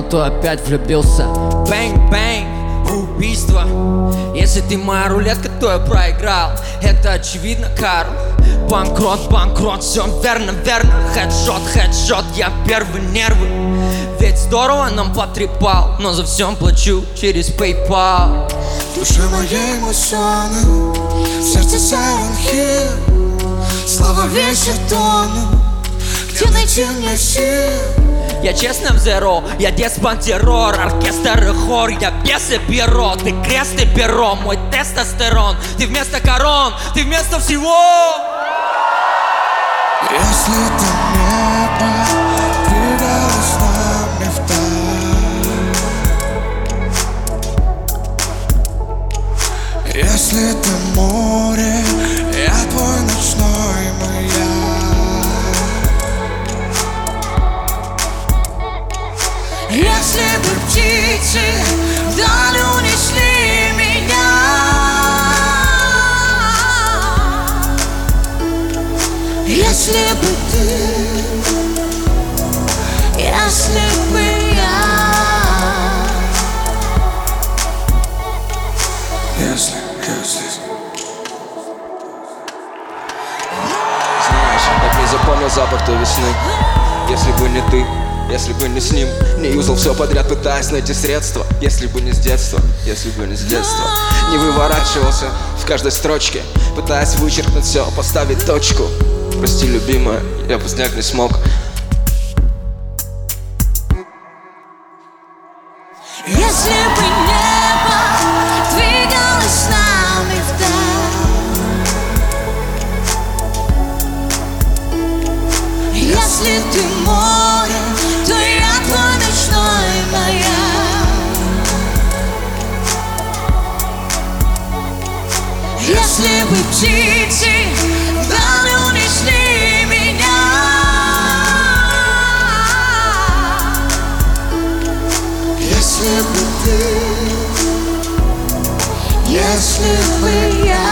понял, то опять влюбился. Бэнг-бэнг, убийство. Если ты моя рулетка, то я проиграл. Это очевидно, Карл. Банкрот, банкрот, все верно, верно. Хедшот, хедшот, я первый, нервы. Ведь здорово нам потрепал, но за всем плачу через PayPal. В душе моей мусоны, в сердце Silent Hill. Слова вечер тону, где найти мне сил? Я честно в зеро, я деспан террор. Оркестр и хор, я пьесы перо. Ты крест и перо, мой тестостерон. Ты вместо корон, ты вместо всего. Если ты небо двигалось нами вдаль, если ты море, я твой ночной маяк. Если бы птицы вдаль унесли меня, если бы ты, если бы я, если. Знаешь, как не запомнил запах той весны. Если бы не ты, если бы не с ним. Не юзал все подряд, пытаясь найти средства. Если бы не с детства, если бы не с детства. Не выворачивался в каждой строчке, пытаясь вычеркнуть все, поставить точку. Прости, любимая, я бы снять не смог. Если бы небо двигалось с нами вдаль, если ты море, то я твой ночной маяк. Если бы птицы вдаль унесли меня, если бы ты, если бы я.